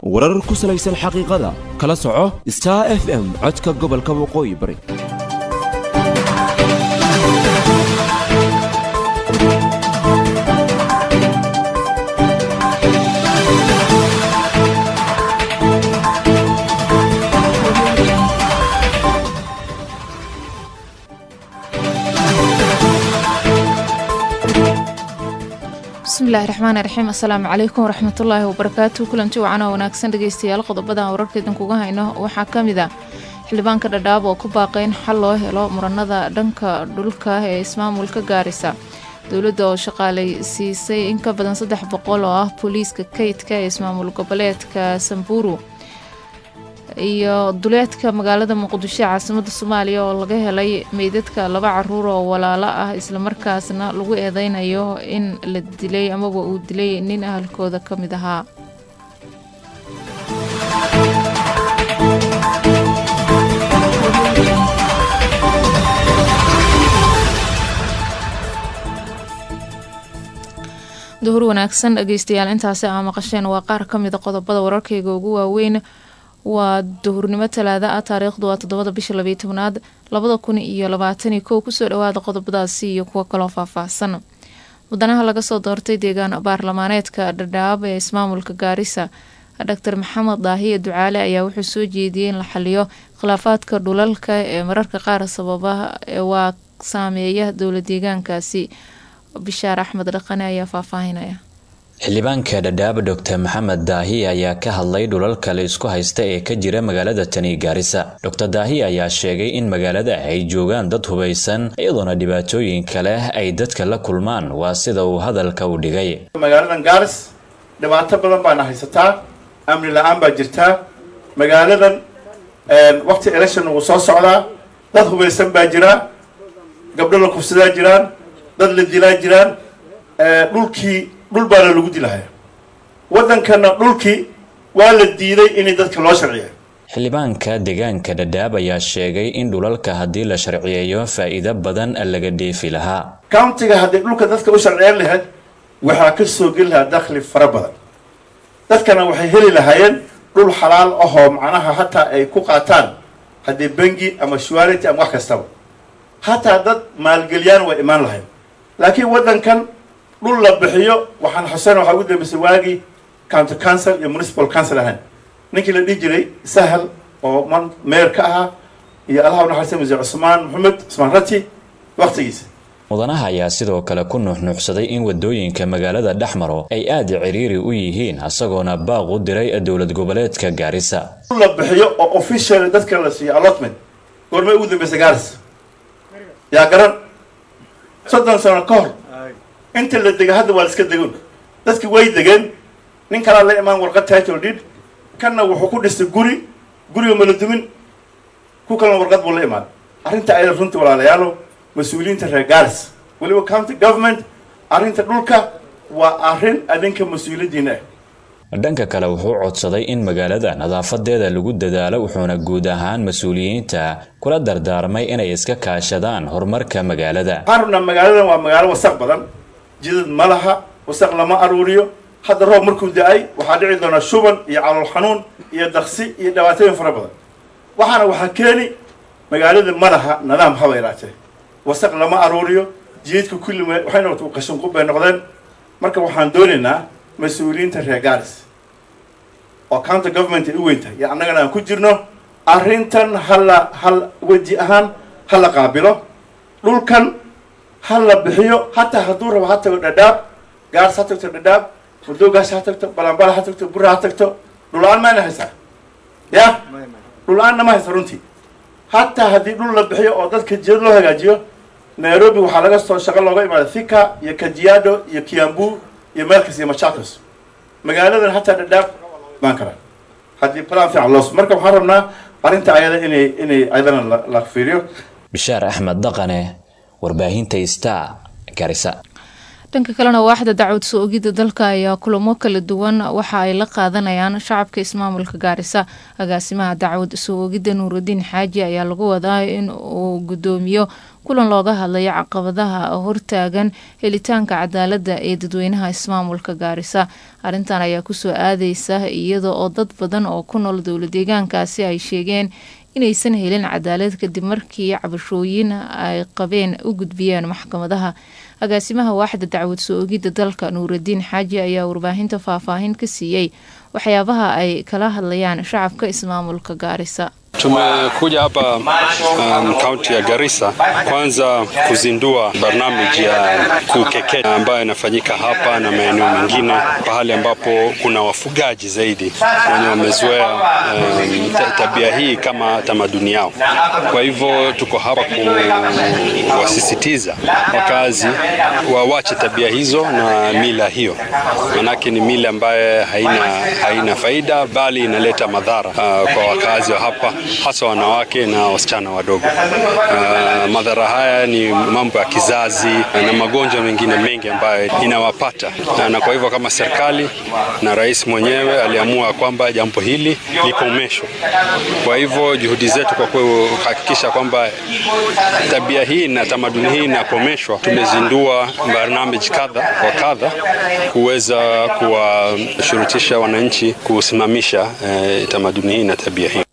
warar ku salaysan xaqiiqada kala soco Star FM codka gobolka waqooyi bari بسم الله الرحمن الرحيم السلام عليكم ورحمة الله وبركاته كلنتي وعنا وناكسن dhageystayaal qodobada wararkeedan kuga hayno waxa kamida xildhibaanka dhadhaab oo ku baaqeen xal loo helo muranada dhanka dhulka ee ismaamulka Gaarisa dawladda oo shaqaaleysiisay in ka badan 300 oo ah booliiska kaydka ee ismaamul goboleedka Samburu iyo duleedka magaalada Muqdisho caasimada Soomaaliya oo laga helay meydadka laba caruur oo walaalo ah isla markaasna lagu eedeynayo in la dilay ama uu dilay nin ahalkooda kamid ahaa duhur wanaagsan dhageystayaal intaasi aan maqasheen waa qaar kamid ah qodobada wararkayga ugu waaweyn waa duhurnimo talaada ah taariikhdu waa 7 bisha 12 2021 kusoo dhawaada qodobadaasi iyo kuwa kale oo faahfaahsan mudanaha laga soo doortay deegaan baarlamaaneedka dhadhaab ee ismaamulka Gaarisa Dr. Maxamed Daahiye Ducaale ayaa wuxuu soo jeediyay in la xaliyo khilaafaadka dhulalka ee mararka qaar sababaha waa saameeya dowlad deegaankaasi Bishaar Axmed Dhaqane ayaa faahfaahinaya xildhibaanka dhadhaab Dr. Maxamed Daahiye ayaa ka hadlay dhulalka la isku haysta ee ka jira magaalada tani Gaarisa Dr. Daahiye ayaa sheegay in magaalada ay joogaan dad hubeysan iyadoona dhibaatooyin kale ay dadka la kulmaan waa sida uu hadalka u dhigay magaaladan Gaaris dhibaato badan baa haysataa amni la'aan baa jirta magaaladan waqti election uu soo socdaa dad hubeysan baa jira gabdho la kufsadaa jiraan dad la dilaa jiraan dhul baa lagu dilahay wadankana dhulkii waa la diiday in dadka loo sharciyo xildhibaanka deegaanka dhadhaab ayaa sheegay in dhulalka hadii la sharciyeeyo faa'iido badan laga dheefi lahaa countiga hadii dhulka dadka u sharciyeyn lahayd waxa ka soo gelaha dakhli fara badan dadkana waxay heli lahaayeen dhul xalaal ah oo macnaha hatta ay ku qaataan hadii bangi ama shwarity ama wax kasta hatta dad maalgeliyaan way imaan lahayn laakiin wadankan dhul la bixiyo waxaan xuseen waxa ugu dambeysay waagi county council iyo municipal council ahaan ninkii la dhigi jiray sahal oo mayor ka ahaa iyo allaha u naxariisto Mr. Usman Rati waqtigiisa mudanaha ayaa sidoo kale ku nuuxnuuxsaday in wadooyinka magaalada Dhaxmaro ay aad ciriiri u yihiin asagoona baaq u diray dawlad goboleedka Gaarisa la bixiyo oo official dadka la siiyo allotment goorma ugu dambeysay Gaarisa yaa garan 30 sano ka hor inta la dega hadda waa iska degan dadkii way degeen nin kala la imaan warqad title deed kana wuxuu ku dhistay guriga ma la dumin ku kala warqad buu la imaan arinta ay runtii walaalayaalo mas'uuliyiinta reer Gaaris waliba county government arinta dhulka waa arin adinka mas'uuliyadiina dhanka kale wuxuu codsaday in magaalada nadaafadeeda lagu dadaalo wuxuuna guud ahaan mas'uuliyiinta kula dardaarmay inay iska kaashadaan horumarka magaalada qarna magaalada waa magaalo wasaq badan jidad malaha wasaq lama aruuriyo hadda roob markuu da'ay waxa dhici doona shuban iyo calool xanuun iyo daqsi iyo dhibaatooyin fara badan waxa keeni magaalada malaha nidaam habayraatay wasaq lama aruuriyo jidadku kulli waxay noqotay qashin qub bay noqdeen marka waxaan doonaynaa mas'uuliyiinta reer Gaaris oo county government u weynta iyo annagana aan ku jirno arintan hal waji ahaan hal qaabilo dhulkan hal bixiyo hatta haduu rabo hatta dhadhaab Gaarisa tagto dhadhaab Mudoogaas tagto Balambala tagto Burra tagto dhulaan ma haysa ya dhulaan ma haysa runtii hatta hadii dhul la bixiyo oo dadka jeed loo hagaajiyo Nairobi waxa laga soo shaqo looga imaado Thika iyo Kajiado iyo Kiambu iyo Machakos iyo Machakos magaaladan hatta dhadhaab baan kara hadii plan fiican loo marka waxaan rabnaa arinta ayada inay ayadana la fiiriyo Bishaar Axmed Dhaqane warbaahinta Star Gaarisa dhanka kalena waaxda dacwad soo ogida dalka ayaa kulamo kala duwan waxa ay la qaadanayaan shacabka ismaamulka Gaarisa. agaasimaha dacwad soo ogida Nuuruddin Xaaji ayaa lagu wadaa in uu gudoomiyo kulan looga hadlayo caqabadaha hortaagan helitaanka cadaaladda ee dadweynaha ismaamulka Gaarisa. Arrintan ayaa kusoo aadeysa iyadoo oo dad badan oo ku nool dowlad deegaankaasi ay sheegeen inaysan helin cadaalad kadib markii cabashooyin ay qabeen u gudbiyeen maxkamadaha. agaasimaha waaxda dacwad soo ogida dalka Nuuruddin Xaaji ayaa warbaahinta faahfaahin ka siiyay waxyaabaha ay kala hadlayaan shacabka ismaamulka Gaarisa. Tumekuja hapa kaunti ya Garissa kwanza kuzindua barnamiji ya kukeketa ambayo inafanyika hapa na maeneo mengine pahali ambapo kuna wafugaji zaidi wenye wamezoea tabia hii kama tamaduni yao. Kwa hivyo tuko hapa kuwasisitiza wakazi waache tabia hizo na mila hiyo. Manake ni mila ambayo haina faida bali inaleta madhara kwa wakazi wa hapa, hasa wanawake na wasichana wadogo. Madhara haya ni mambo ya kizazi na magonjwa mengine mengi ambayo inawapata, na kwa hivyo kama serikali na rais mwenyewe aliamua kwamba jambo hili likomeshwe. Kwa hivyo juhudi zetu kwa kuhakikisha kwamba tabia hii na tamaduni hii inakomeshwa, tumezindua barnamiji kadha kuweza kuwashurutisha wananchi kusimamisha tamaduni hii na tabia hii.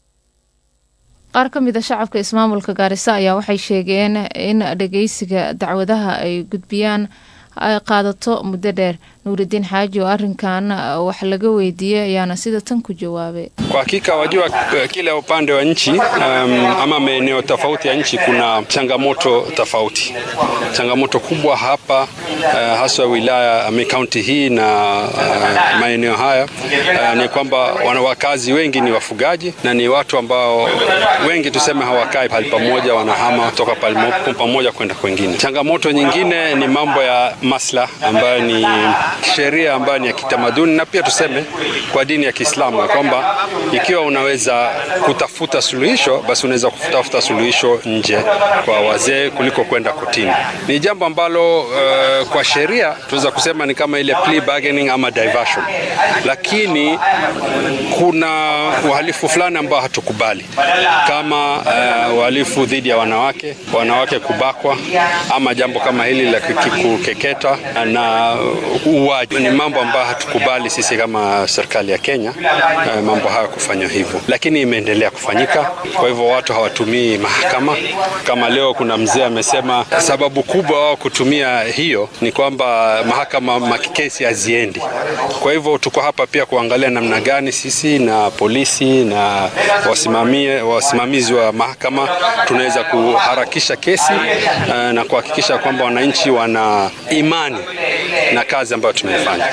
qaar ka mid ah shacabka ismaamulka Gaarisa ayaa waxay sheegeen in dhageysiga dacwadaha ay gudbiyaan ay qaadato muddo dheer. Nuuruddin Xaaji oo arrinkan wax laga weydiiyay ayaana sida tan ku jawaabay. Kwa hakika wajua kila upande wa nchi ama maeneo tofauti ya nchi kuna changamoto tofauti. Changamoto kubwa hapa hasa wilaya kaunti hii na maeneo haya ni kwamba wakazi wengi ni wafugaji na ni watu ambao wengi tuseme hawakai pale pamoja, wanahama kutoka pale pamoja kwenda kwingine. Changamoto nyingine ni mambo ya maslaha ambayo ni sheria ambayo ni ya kitamaduni na pia tuseme kwa dini ya Kiislamu kwamba ikiwa unaweza kutafuta suluhisho basi unaweza kutafuta suluhisho nje kwa wazee kuliko kwenda kotini. Ni jambo ambalo kwa sheria tunaweza kusema ni kama ile plea bargaining ama diversion, lakini kuna uhalifu fulani ambao hatukubali kama uhalifu dhidi ya wanawake kubakwa ama jambo kama hili la kukeketa na uwaji. Ni mambo ambayo hatukubali sisi kama serikali ya Kenya, mambo haya kufanywa hivyo, lakini imeendelea kufanyika. Kwa hivyo watu hawatumii mahakama. Kama leo kuna mzee amesema sababu kubwa wao kutumia hiyo ni kwamba mahakama makikesi haziendi. Kwa hivyo tuko hapa pia kuangalia namna gani sisi na polisi na wasimamizi wa mahakama tunaweza kuharakisha kesi na kuhakikisha kwamba wananchi wana imani na kazi ambayo tunaifanya.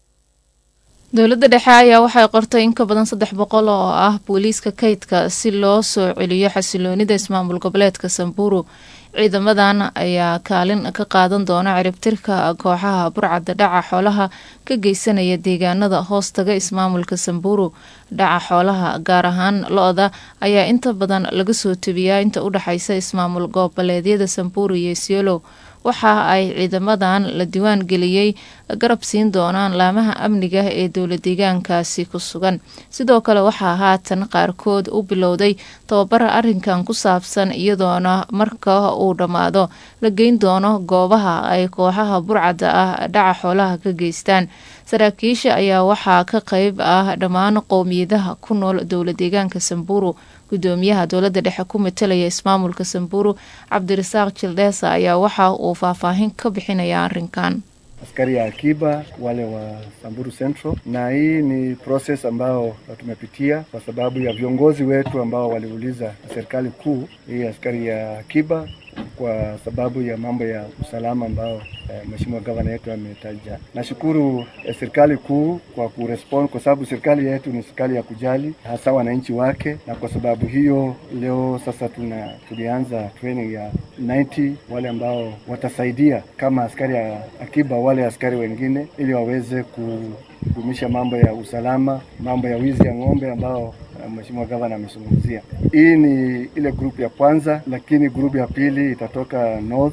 dowladda dhexe ayaa waxay qortay in ka badan 300 oo ah booliiska kaydka si loo soo celiyo xasiloonida ismaamul goboleedka Samburu. ciidamadan ayaa kaalin ka qaadan doona ciribtirka kooxaha burcadda dhaca xoolaha ka geysanaya deegaanada hoostaga ismaamulka Samburu. dhaca xoolaha gaar ahaan lo'da ayaa inta badan laga soo tabiyaa inta u dhaxaysa ismaamul goboleedyada Samburu iyo Isiolo. waxa ay ciidamadan la diiwaan geliyay garab siin doonaan laamaha amniga ee dowlad deegaankaasi ku sugan. sidoo kale waxa haatan qaarkood u bilowday tababar arrinkan ku saabsan iyadoona marka uu dhamaado la geyn doono goobaha ay kooxaha burcadda ah dhaca xoolaha ka geystaan. saraakiisha ayaa waxaa ka qayb ah dhammaan qowmiyadaha ku nool dowlad deegaanka Samburu. gudoomiyaha dowladda dhexe ku metelaya ismaamulka Samburu Cabdirasaaq Childesa ayaa waxa uu faahfaahin ka bixinaya arrinkan. askari ya akiba wale wa Samburu Central, na hii ni process ambao tumepitia kwa sababu ya viongozi wetu ambao waliuliza serikali kuu hii askari ya akiba kwa sababu ya mambo ya usalama ambao mheshimiwa gavana yetu ametaja. Nashukuru serikali kuu kwa kurespond kwa sababu serikali yetu ni serikali ya kujali hasa wananchi wake, na kwa sababu hiyo leo sasa tulianza training ya 90 wale ambao watasaidia kama askari ya akiba wale askari wengine ili waweze kudumisha mambo ya usalama, mambo ya wizi ya ng'ombe ambao mheshimiwa gavana amezungumzia. Hii ni ile group ya kwanza, lakini group ya pili itatoka north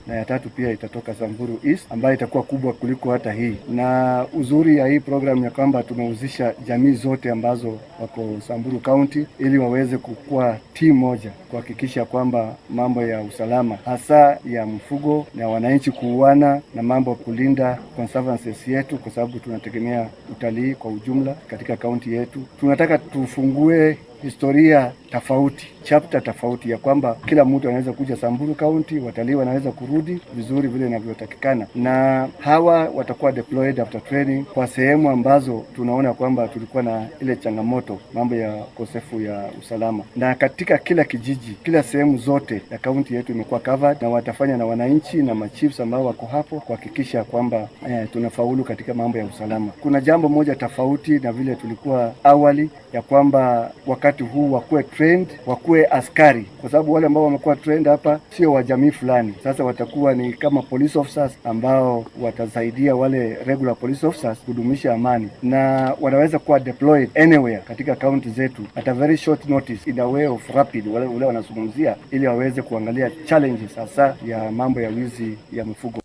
na ya tatu pia itatoka Samburu East ambayo itakuwa kubwa kuliko hata hii. Na uzuri ya hii program ya kwamba tumehusisha jamii zote ambazo wako Samburu County ili waweze kukua timu moja kuhakikisha kwamba mambo ya usalama hasa ya mfugo na wananchi kuuana na mambo kulinda conservancies yetu, kwa sababu tunategemea utalii kwa ujumla katika kaunti yetu. Tunataka tufungue historia tofauti, chapter tofauti ya kwamba kila mtu anaweza kuja Samburu County, watalii wanaweza kurudi vizuri vile inavyotakikana, na hawa watakuwa deployed after training kwa sehemu ambazo tunaona kwamba tulikuwa na ile changamoto mambo ya ukosefu ya usalama, na katika kila kijiji, kila sehemu zote ya kaunti yetu imekuwa covered, na watafanya na wananchi na machiefs ambao wako hapo kuhakikisha kwamba tunafaulu katika mambo ya usalama. Kuna jambo moja tofauti na vile tulikuwa awali ya kwamba wakati huu wakuwe trained, wakuwe askari, kwa sababu wale ambao wamekuwa trained hapa sio wa jamii fulani. Sasa watakuwa ni kama police officers ambao watasaidia wale regular police officers kudumisha amani, na wanaweza kuwa deployed anywhere katika county zetu at a very short notice in a way of rapid, wale wanazungumzia ili waweze kuangalia challenges hasa ya mambo ya wizi ya mifugo.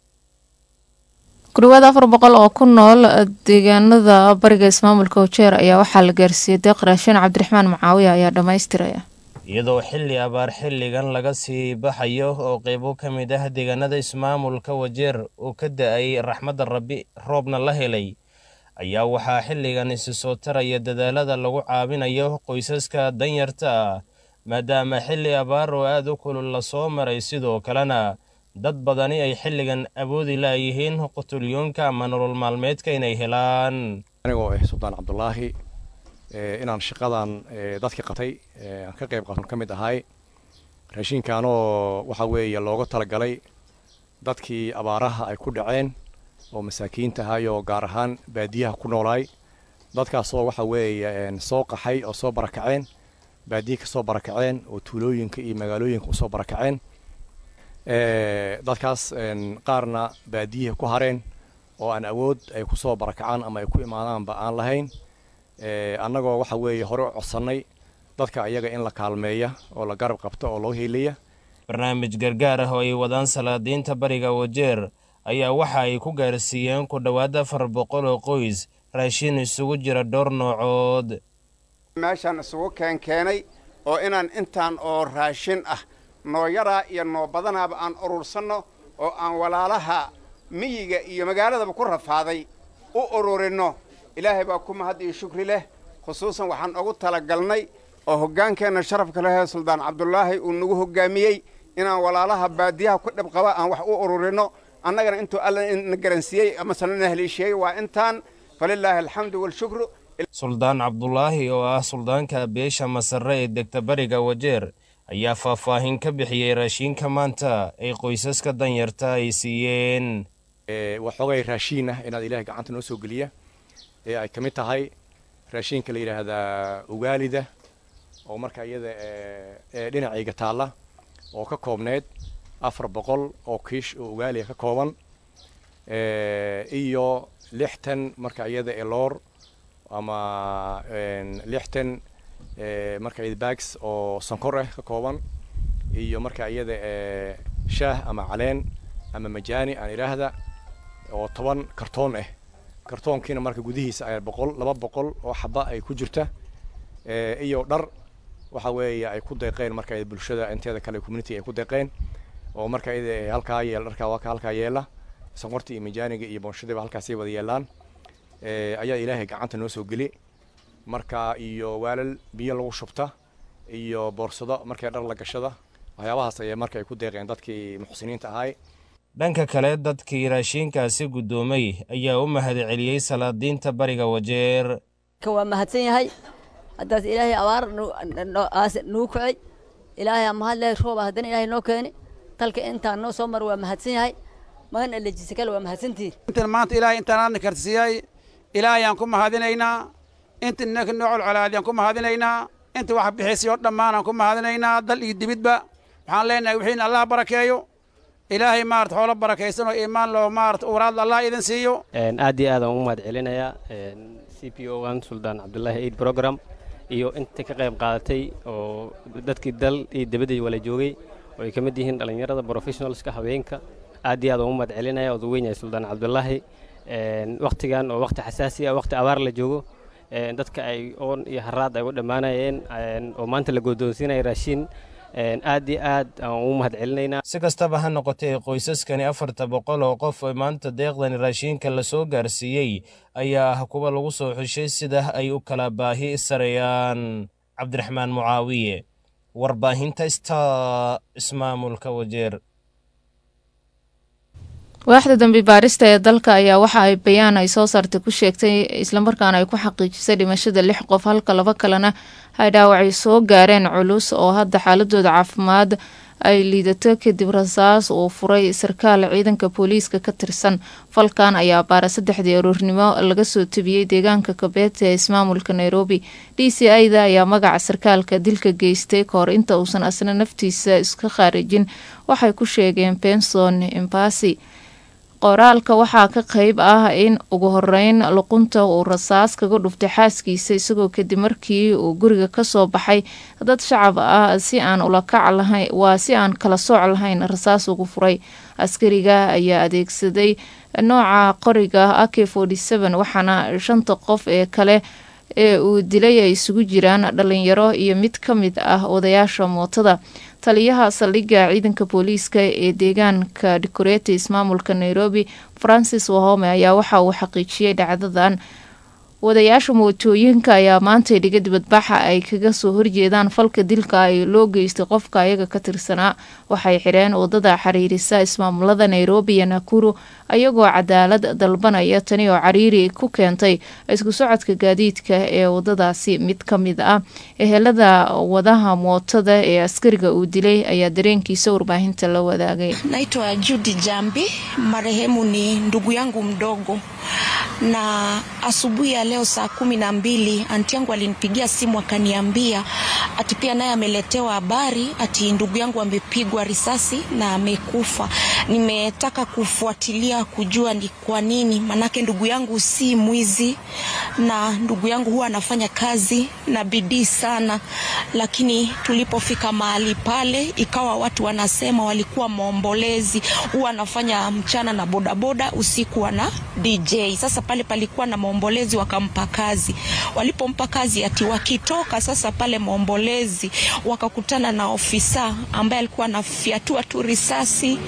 ku dhawaad 400 oo ku nool deegaanada bariga ismaamulka Wajeer ayaa waxaa la gaarsiiyay deeq raashin. Cabdiraxmaan Macaawiya ayaa dhamaystiraya. iyadoo xilli abaar xilligan laga sii baxayo oo qaybo ka mid ah deegaanada ismaamulka Wajeer uu ka da'ay raxmadda Rabbi roobna la helay, ayaa waxaa xilligan isi soo taraya dadaalada lagu caawinayo qoysaska danyarta ah maadaama xilli abaar oo aad u kulul la soo maray, sidoo kalena dad badani ay xilligan awoodi laayihiin qutulyoonka ama nolol maalmeedka inay helaan. anigoo Suldaan Cabdullaahi inaan shaqadan dadka qatay aan ka qayb qaadan kamid ahay raashinkaanoo waxa weeye looga talagalay dadkii abaaraha ay ku dhaceen oo masaakiinta ahay oo gaar ahaan baadiyaha ku noolaay, dadkaasoo waxa weeye soo qaxay oo soo barakaceen, baadiyaha ka soo barakaceen oo tuulooyinka iyo magaalooyinka u soo barakaceen. dadkaas qaarna baadiyaha ku hareen oo aan awood ay ku soo barakacaan ama ay ku imaadaanba aan lahayn. annagoo waxa weeye hore u codsanay dadka ayaga in la kaalmeeya oo la garab qabto oo loo heelaya. barnaamij gargaar ah oo ay wadaan salaadiinta bariga Wajeer ayaa waxa ay ku gaarsiiyeen ku dhawaad 400 oo qoys raashin isugu jira dhowr noocood. meeshan isugu keenay oo inaan intaan oo raashin ah noo yaraa iyo noo badanaaba aan urursano oo aan walaalaha miyiga iyo magaaladaba ku rafaaday u ururino. ilaahay baa ku mahad iyo shukri leh. khusuusan waxaan ugu talagalnay oo hoggaankeena sharafka leh Suldaan Cabdullaahi uu nagu hoggaamiyey inaan walaalaha baadiyaha ku dhib qaba aan wax u ururino. annagana intuu alla na garansiiyey ama sanana heliishiyey waa intaan. falillaahi alxamdu walshukru. Suldaan Cabdullaahi oo ah suldaanka beesha Masarre ee degta bariga Wajeer ayaa faahfaahin ka bixiyay raashinka maanta ay qoysaska danyarta ay siiyeen. waxoogay raashin ah inaad ilaahay gacanta noo soo geliya ay kamid tahay raashinka la yiraahdaa ugaalida oo marka iyada dhinacayga taala oo ka koobneed 400 oo kiish oo ugaali ka kooban iyo 60 marka iyada loor ama 60 marka iyada bags oo sonkor ah ka kooban iyo marka iyada shaah ama caleen ama majaani aan iraahda oo 10 kartoon ah. kartoonkiina marka gudihiisa ay 200 oo xaba ay ku jirta iyo dhar waxa weeye ay ku deeqeen marka ay bulshada inteeda kale community ay ku deeqeen oo marka ay halka yeel dharka waa halka yeela sonkorti iyo majaaniga iyo boonshada halkaas ay wada yeelaan ayaa ilaahay gacanta noo soo gali marka iyo waalal biyo lagu shubta iyo boorsado marka dhar la gashada waxyaabahaas ay marka ay ku deeqeen dadkii muxsiniinta ahay. dhanka kale dadkii raashinkaasi gudoomay ayaa u mahad celiyay salaadiinta bariga Wajeer. ka waa mahadsan yahay haddaas ilaahay abaar nuu kacay ilaahay mahad leh roob haddana ilaahay noo keeni talka intaan noo soo mar waa mahadsan yahay magan alejisa kale waa mahadsantiin. intaan maanta ilaahay intaan aan karsiiyay ilaahay aan ku mahadinaynaa intaan naka noocol calaadiyaan ku mahadinaynaa inta wax bixisay oo dhammaan aan ku mahadinaynaa dal iyo dibidba waxaan leenahay wixiin Allah barakeeyo ilaahay maarta xoolo barakeysan oo iimaan loo maarta waraad Allah idin siiyo. aad iyo aad aan u mahad celinayaa CPO1 Suldaan Cabdullaahi Eid program iyo inta ka qayb qaadatay oo dadkii dal iyo dibadda wala joogay oo ay ka mid yihiin dhalinyarada professionalska haweenka aad iyo aad ugu mahad celinaya odaweynaya Suldaan Cabdullaahi waqtigan oo waqti xasaasi ah waqti abaar la joogo dadka ay oon iyo haraad ay u dhamaanayeen oo maanta la go'doonsiinay raashin aad iyo aad ugu mahad celinayna si kastaba ha noqotee qoysaskani 400 oo qof oo maanta deeqdan raashinka la soo gaarsiiyay ayaa kuwa lagu soo xushay sida ay u kala baahi sarayaan Cabdiraxmaan Mucaawiye warbaahinta ismaamulka Wajeer. waaxda dambi baarista ee dalka ayaa waxa ay bayaan ay soo saartay ku sheegtay isla markaana ay ku xaqiijisay dhimashada 6 qof halka 2 kalena ay dhaawacay soo gaareen culus oo hadda xaaladooda caafimaad ay liidato kadib rasaas uu furay sarkaal ciidanka booliiska ka tirsan. falkan ayaa baara 3 aroornimo laga soo tabiyay deegaanka Kabeet ee ismaamulka Nairobi. DCI-da ayaa magaca sarkaalka dilka geystay kahor inta uusan asna naftiisa iska khaarijin waxay ku sheegeen Benson Impasi. qoraalka waxaa ka qayb ah in ugu horeyn luqunta uu rasaas kaga dhuftay xaaskiisa isagoo kadib markii uu guriga ka soo baxay dad shacab ah si aan ula kac lahayn si aan kala sooc lahayn rasaas ugu furay. askariga ayaa adeegsaday nooca qoriga AK47 waxaana 5 qof ee kale ee uu dilay ay isugu jiraan dhalinyaro iyo mid ka mid ah odayaasha mootada. taliyaha saldhigga ciidanka booliiska ee deegaanka Dagoretti ismaamulka Nairobi Francis Wahome ayaa waxa uu xaqiijiyay dhacdadan. wadayaasha mootooyinka ayaa maanta dhiga dibadbaxa ay kaga soo horjeedaan falka dilka ay loo geystay qofka ayaga ka tirsanaa. waxay xireen wadada xiriirisa ismaamulada Nairobi iyo Nakuru ayagoo cadaalad dalbanaya tani oo cariiri ku keentay isku socodka gaadiidka ee wadadaasi. mid ka mid ah ehelada wadaha mootada ee askariga uu dilay ayaa dareenkiisa warbaahinta la wadaagay. Naitwa Judy Jambi, marehemu ni ndugu yangu mdogo, na asubuhi ya leo saa 12 anti yangu alinipigia simu akaniambia ati pia naye ameletewa habari ati ndugu yangu amepigwa risasi na amekufa. Nimetaka kufuatilia kujua ni kwa nini, manake ndugu yangu si mwizi na ndugu yangu huwa anafanya kazi na bidii sana, lakini tulipofika mahali pale ikawa watu wanasema walikuwa maombolezi, huwa anafanya mchana na bodaboda, usiku wana DJ. Sasa pale palikuwa na maombolezi wakampa kazi. Walipompa kazi ati wakitoka sasa pale maombolezi wakakutana na ofisa ambaye alikuwa anafiatua tu risasi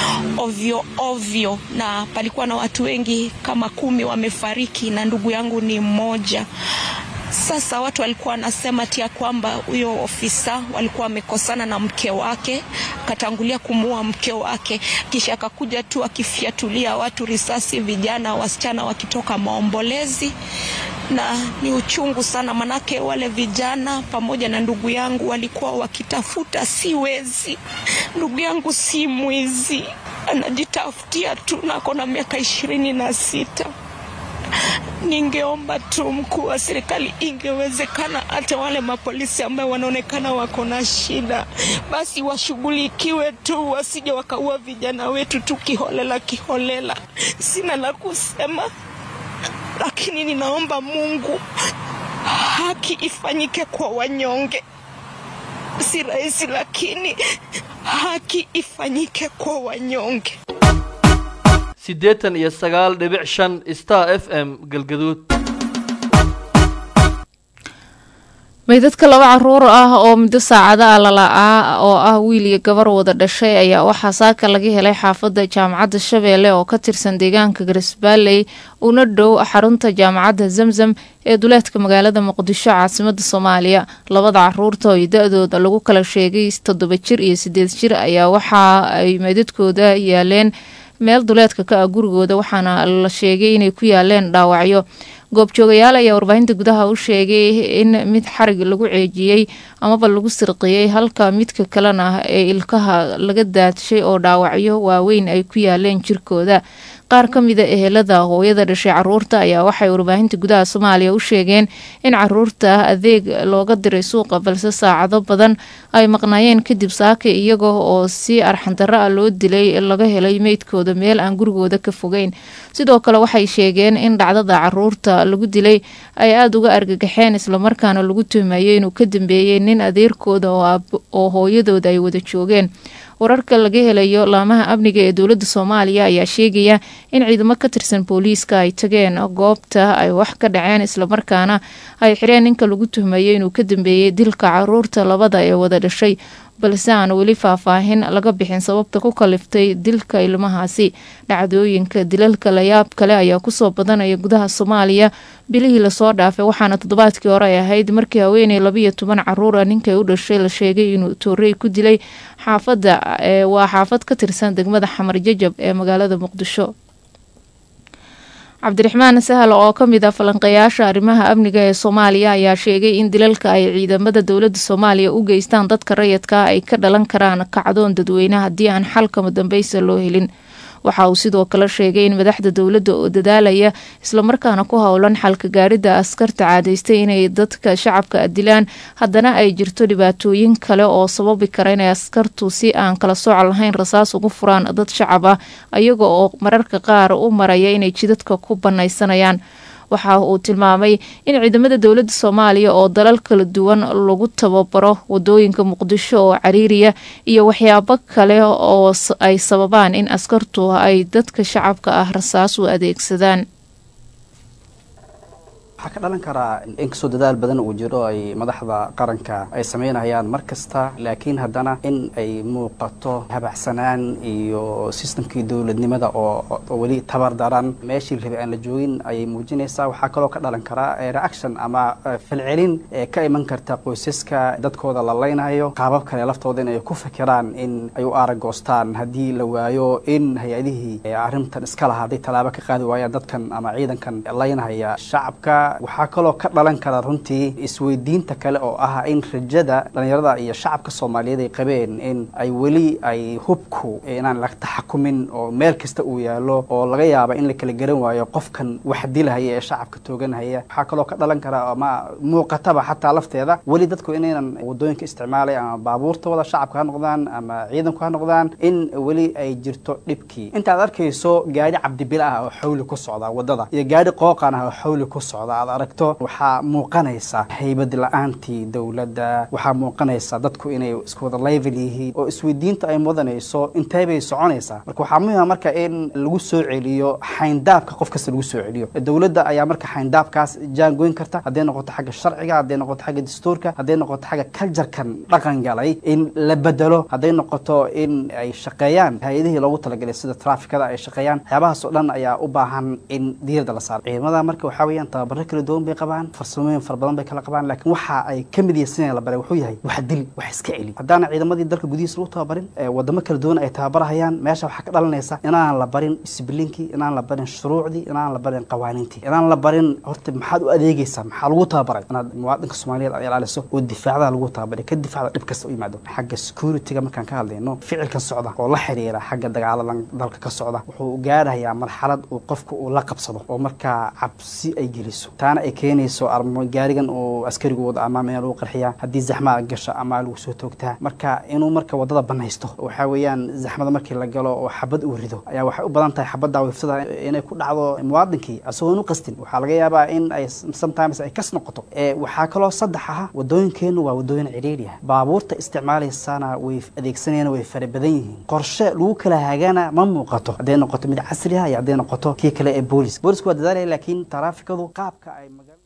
ovyo ovyo, na palikuwa na watu wengi kama 10 wamefariki na ndugu yangu ni mmoja. Sasa watu walikuwa wanasema tia kwamba huyo ofisa walikuwa wamekosana na mke wake, katangulia kumuua mke wake, kisha akakuja tu akifiatulia watu risasi, vijana wasichana wakitoka maombolezi. Na ni uchungu sana, manake wale vijana pamoja na ndugu yangu walikuwa wakitafuta, si wezi. Ndugu yangu si mwizi, anajitafutia tu na akona miaka 26. Ningeomba tu mkuu wa serikali ingewezekana hata wale mapolisi ambao wanaonekana wako na shida basi washughulikiwe tu, wasije wakaua vijana wetu tu kiholela. Sina la kusema, lakini ninaomba Mungu haki ifanyike kwa wanyonge. Si rahisi, lakini haki ifanyike kwa wanyonge. 89.5 Star FM Galgaduud. meydadka 2 caruur ah oo muddo saacada lalaa oo ah wiil iyo gabar wada dhashay ayaa waxaa saaka laga helay xaafadda jaamacadda Shabeelle oo ka tirsan deegaanka Garisbaalley una dhow xarunta jaamacadda Zamzam ee duleedka magaalada Muqdisho caasimadda Soomaaliya. 2 caruurta oo da'dooda lagu kala sheegay 7 jir iyo 8 jir ayaa waxa ay meydadkooda yaaleen meel duleedka ka gurigooda, waxaana la sheegay inay ku yaaleen dhaawacyo. goobjoogayaal ayaa warbaahinta gudaha u sheegay in mid xarig lagu ceejiyay amaba lagu sirqiyay halka midka kalena ee ilkaha laga daadshay oo dhaawacyo waaweyn ay ku yaaleen jirkooda. qaar ka mida ehelada hooyada dhashay caruurta ayaa waxay warbaahinta gudaha Soomaaliya u sheegeen in caruurta adeeg looga diray suuqa balse saacado badan ay maqnaayeen kadib saaka iyaga oo si arxandaro ah loo dilay laga helay meydkooda meel aan gurigooda ka fogeyn. sidoo kale waxay sheegeen in dhacdada caruurta lagu dilay ay aad uga argagaxeen isla markaana lagu tuhmayay inuu ka dambeeyay nin adeerkooda oo hooyadooda ay wada joogeen. wararka laga helayo laamaha amniga ee dowladda Soomaaliya ayaa sheegaya in ciidamo ka tirsan booliiska ay tageen goobta ay wax ka dhaceen isla markaana ay xireen ninka lagu tuhmayay inuu ka dambeeyay dilka caruurta labada ee wada dhashay balse aan weli faahfaahin laga bixin sababta ku kaliftay dilka ilmahaasi. dhacdooyinka dilalka la yaab kale ayaa kusoo badanaya gudaha Soomaaliya bilihii lasoo dhaafay waxaana toddobaadkii hore ay ahayd markii haweeney 12 caruur ah ninkay u dhashay la sheegay inuu toorey ku dilay xaafadda waa xaafad ka tirsan degmada Xamar Jajab ee magaalada Muqdisho. Cabdiraxmaan Sahal oo ka mid ah falanqeeyaasha arrimaha amniga ee Soomaaliya ayaa sheegay in dilalka ay ciidamada dowladda Soomaaliya u geystaan dadka rayidka ay ka dhalan karaan kacdoon dadweynaha haddii aan xalka dambaysa loo helin. waxa uu sidoo kale sheegay in madaxda dowladda oo dadaalaya isla markaana ku howlan xalka gaarida askarta caadaystay inay dadka shacabka dilaan haddana ay jirto dhibaatooyin kale oo sababi kara in askartu si aan kala sooc lahayn rasaas ugu furaan dad shacab ah ayaga oo mararka qaar u maraya inay jidadka ku banaysanayaan. waxa uu tilmaamay in ciidamada dowladda Soomaaliya oo dalal kala duwan lagu tababaro wadooyinka Muqdisho oo cariiriya iyo waxyaabo kale oo ay sababaan in askartu ay dadka shacabka ah rasaas u adeegsadaan. waxaa ka dhalan karaa inkastoo dadaal badan uu jiro ay madaxda qaranka ay sameynayaan markasta laakiin haddana in ay muuqato habacsanaan iyo systemkii dowladnimada oo weli tabar daran meeshii rabay aan la joogin ayay muujinaysaa. waxaa kaloo ka dhalan karaa reaction ama falcelin ka iman karta qoysaska dadkooda la leynayo qaabab kale laftooda in ay ku fikiraan in ay u aragoostaan haddii la waayo in hay-adihii arrintan iska lahaa hadday tallaabo ka qaadi waayaan dadkan ama ciidankan leynahaya shacabka. waxaa kaloo ka dhalan kara runtii isweydiinta kale oo ah in rajada dhalinyarada iyo shacabka Soomaaliyeed ay qabeen in ay weli ay hubku inaan la taxakumin oo meel kasta uu yaalo oo laga yaabo in la kala garan waayo qofkan wax dilahaya ee shacabka tooganaya. waxaa kaloo ka dhalan kara ama muuqataba xataa lafteeda weli dadku inaynan wadooyinka isticmaalay ama baabuurtooda shacabka ha noqdaan ama ciidanku ha noqdaan in weli ay jirto dhibkii. intaad arkayso gaari cabdibila ah oo xawli ku socda wadada iyo gaari qooqan ah oo xawli ku socda aragto waxaa muuqanaysa haybad la'aantii dowladda. waxaa muuqanaysa dadku inay isku wada level yihiin oo isweydiinta ay mudanayso intee bay soconaysaa. marka waxaa muhiim marka in lagu soo celiyo xayndaabka qof kasta lagu soo celiyo. dowladda ayaa marka xayndaabkaas jaan goyn karta hadday noqoto xagga sharciga hadday noqoto xagga dastuurka hadday noqoto xagga culture-kan dhaqan galay in la bedelo hadday noqoto in ay shaqeeyaan hay-adihii loogu talagalay sida traafikada ay shaqeeyaan. waxyaabahaas oo dhan ayaa u baahan in diiradda la saaro. ciidamada marka waxaa weeyaan tababaro kala duwan bay qabaan farsamooyin fara badan bay kala qabaan laakiin waxa ay ka mid yihiin la baray wuxuu yahay wax dil wax iska celi. haddaana ciidamadii dalka gudihiisa lagu tababarin wadamo kala duwan ay tababarayaan meesha waxa ka dhalanaysa inaan la barin disciplinkii inaan la barin shuruucdii inaan la barin qawaaniintii inaan la barin horta maxaad u adeegaysaa maxaa lagu tababaray inaad muwaadinka Soomaaliyeed ay ilaaliso oo difaacda lagu tababaray ka difaacda dhib kasta u yimaado. xagga security-ga markaan ka hadlayno ficilkan socda oo la xiriira xagga dagaaladan dalka ka socda wuxuu gaarayaa marxalad uu qofku uu la qabsado oo markaa cabsi ay geliso taana ay keenayso armo gaarigan oo askarigu wada ama meel uu qarxiya haddii zaxma gasho ama lagu soo toogtaa marka inuu marka wadada banaysto waxa weeyaan zaxmada markii la galo oo xabad uu rido ayaa waxay u badan tahay xabada weefsada inay ku dhacdo muwaadinkii asagoo u qastin. waxaa laga yaabaa in ay sometimes ay kas noqoto. waxaa kaloo saddex ah wadooyinkeenu waa wadooyin ciriiri ah baabuurta isticmaalaysana way adeegsanayaan way fara badan yihiin qorshe lagu kala hagaana ma muuqato hadday noqoto mid casri ah iyo hadday noqoto kii kale ee boolisku waa dadaalaya laakiin taraafikadu qaabka ay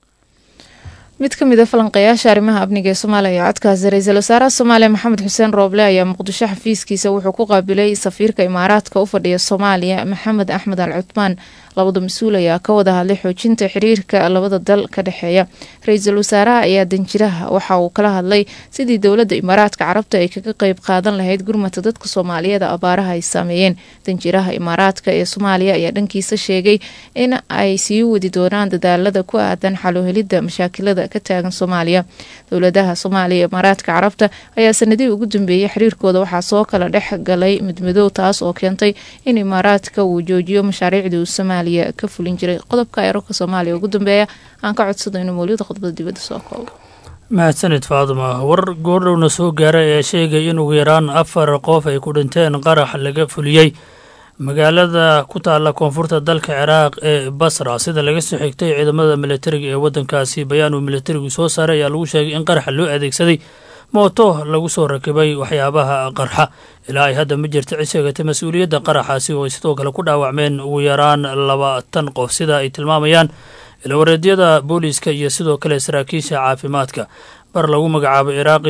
mid ka mid ah falanqeeyaasha arrimaha amniga ee Soomaaliya codkaasi ra'iisul wasaaraha Soomaaliya Maxamed Xuseen Rooble ayaa Muqdisho xafiiskiisa wuxuu ku qaabilay safiirka Imaaraadka u fadhiya Soomaaliya Maxamed Axmed Al Cutmaan. labada mas-uul ayaa ka wada hadlay xoojinta xiriirka labada dal ka dhexeeya. Ra-iisul wasaaraha ayaa danjiraha waxa uu kala hadlay sidii dowladda Imaaraadka Carabta ay kaga qayb qaadan lahayd gurmadka dadka Soomaaliyeed abaaraha ay saameeyeen. Danjiraha Imaaraadka ee Soomaaliya ayaa dhankiisa sheegay in ay sii wadi doonaan dadaalada ku aadan xal u helidda mashaakilada ka taagan Soomaaliya. Dowladaha Soomaaliya iyo Imaaraadka Carabta ayaa sanadihii ugu dambeeyay xiriirkooda waxaa soo kala dhex galay midmadow taas oo keentay in Imaaraadka uu joojiyo mashaariicdii uu Soomaaliya ka fulin jiray. Qodobka Eeroka Soomaaliya ugu dambeeya aan ka codsado inuu mawlida khudbada dibadda soo koobo. mahadsanid faaduma. war goordhowna soo gaaray ayaa sheegay in ugu yaraan 4 qof ay ku dhinteen qarax laga fuliyey magaalada ku taala koonfurta dalka Ciraaq ee Basra sida laga soo xigtay ciidamada militariga ee wadankaasi. bayaan uu militarigu soo saaray ayaa lagu sheegay in qaraxa loo adeegsaday mooto lagu soo rakibay waxyaabaha qarxa. ilaa ay hadda ma jirto cid sheegatay mas-uuliyadda qaraxaasi oo ay sidoo kale ku dhaawacmeen ugu yaraan 20 qof sida ay tilmaamayaan ilawareedyada booliiska iyo sidoo kale saraakiisha caafimaadka. bar lagu magacaabo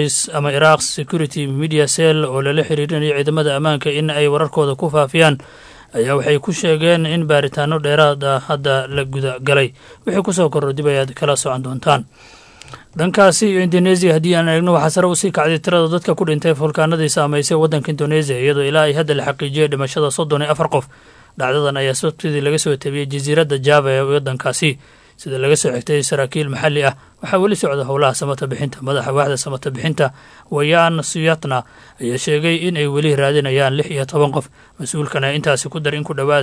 Iraq Security Media Cell oo lala xiriirinayo ciidamada ammaanka in ay wararkooda ku faafiyaan ayaa waxay ku sheegeen in baaritaano dheeraad ah hadda la guda galay. wixii kusoo kordho dib ayaad kala socon doontaan. dhankaasi iyo Indonesia haddii aan eegno waxaa sare usii kacday tirada dadka ku dhintay fulkaanadii saameysay waddanka Indonesia iyadoo ilaa ay hadda la xaqiijiyay dhimashada 34 qof. dhacdadan ayaa sabtidii laga soo tabiyey jasiiradda Java ee waddankaasi sida laga soo xigtay saraakiil maxalli ah. waxaa weli socda howlaha samata bixinta. madaxa waaxda samata bixinta Wayan Suyatna ayaa sheegay in ay weli raadinayaan 16 qof. mas-uulkan ayaa intaasi ku dar in ku dhowaad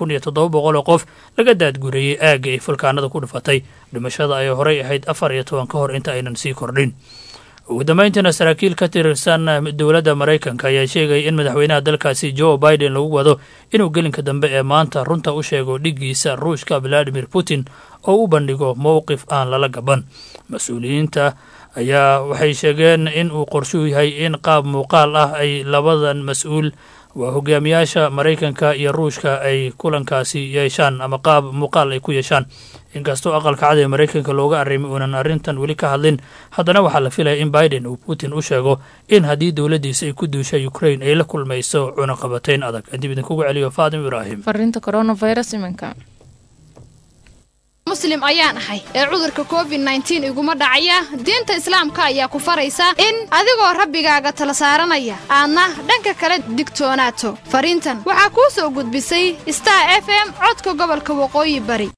3700 qof laga daadgureeyey aagga ay fulkaanada ku dhufatay. dhimashada ayaa horey ahayd 14 ka hor inta aynan sii kordhin. ugu dambeyntiina saraakiil ka tirsan dowladda Maraykanka ayaa sheegay in madaxweynaha dalkaasi Joe Biden lagu wado inuu gelinka dambe ee maanta runta u sheego dhigiisa Ruushka Vladimir Putin oo u bandhigo mowqif aan lala gaban. mas-uuliyiinta ayaa waxay sheegeen in uu qorshuhu yahay in qaab muuqaal ah ay labadan mas-uul waa hogaamiyaasha Maraykanka iyo Ruushka ay kulankaasi yeeshaan ama qaab muuqaal ay ku yeeshaan. inkastoo aqalka cad ee Maraykanka looga arrimay uunan arrintan weli ka hadlin, haddana waxaa la filaya in Biden uu Putin u sheego in haddii dowladdiisa ay ku duushay Ukraine ay la kulmayso cunaqabatayn adag. dib idinkugu celiyo Faadim Ibraahim. Farinta coronavirus imanka muslim ayaan ahay ee cudurka covid-19 iguma dhacaya. diinta islaamka ayaa ku faraysa in adigoo rabbigaaga tala saaranaya aadna dhanka kale digtoonaato. fariintan waxaa kuu soo gudbisay Star FM codka gobolka Waqooyi Bari.